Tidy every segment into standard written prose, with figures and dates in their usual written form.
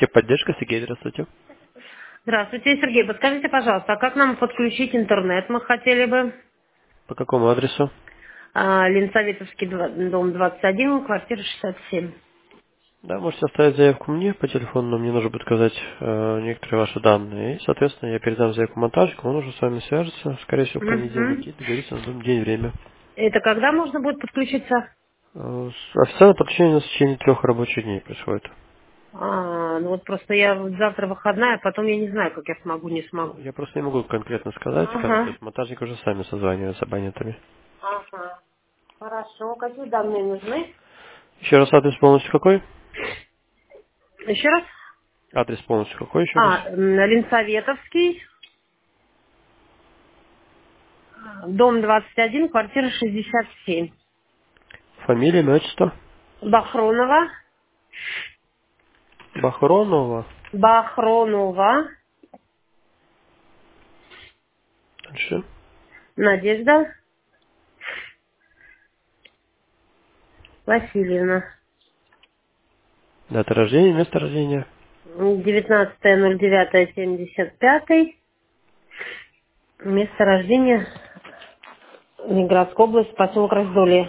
Техподдержка, Сергей, здравствуйте. Здравствуйте, Сергей. Подскажите, пожалуйста, а как нам подключить интернет? Мы хотели бы. По какому адресу? Ленсоветовский дом 21, квартира 67. Да, можете оставить заявку мне по телефону, но мне нужно будет сказать некоторые ваши данные. И, соответственно, я передам заявку монтажнику, он уже с вами свяжется, скорее всего, в понедельник, Мгм. и договорится на день, время. Это когда можно будет подключиться? Официальное подключение у нас в течение 3 рабочих дней происходит. Ну вот просто я вот завтра выходная, а потом я не знаю, как я смогу, не Ну, смогу. я просто не могу конкретно сказать, то Ага. есть монтажник уже сами созваниваются с абонентами. Ага. Хорошо. Какие данные нужны? Еще раз адрес полностью какой? Еще раз. Адрес полностью какой еще раз? Ленсоветовский, дом 21, квартира 67. Фамилия, имя, отчество? Бахронова. Бахронова. Бахронова. Дальше. Надежда Васильевна. Дата рождения, место рождения. 19.09.75. Место рождения Ленинградская область, поселок Раздолье.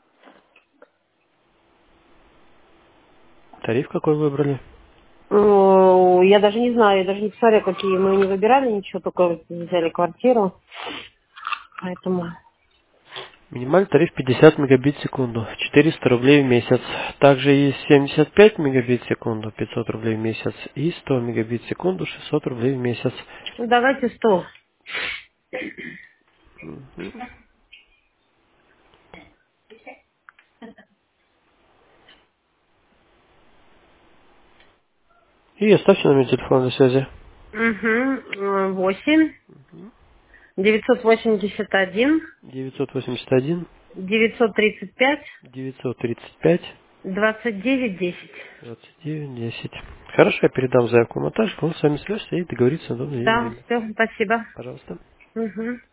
Тариф какой выбрали? Я даже не знаю, я даже не посмотрела, какие мы не выбирали ничего, только взяли квартиру. Поэтому. Минимальный тариф 50 мегабит в секунду, 400 рублей в месяц. Также есть 75 мегабит в секунду, 500 рублей в месяц. И 100 мегабит в секунду, 600 рублей в месяц. Ну, давайте 100. Мгм. И оставьте номер телефона для связи. Угу. 8. 981. 981 935. 935 29 10. 29 10. Хорошо, я передам заявку монтажнику, он с вами свяжется и договорится на удобное день и Да, время. все, спасибо. Пожалуйста. Угу.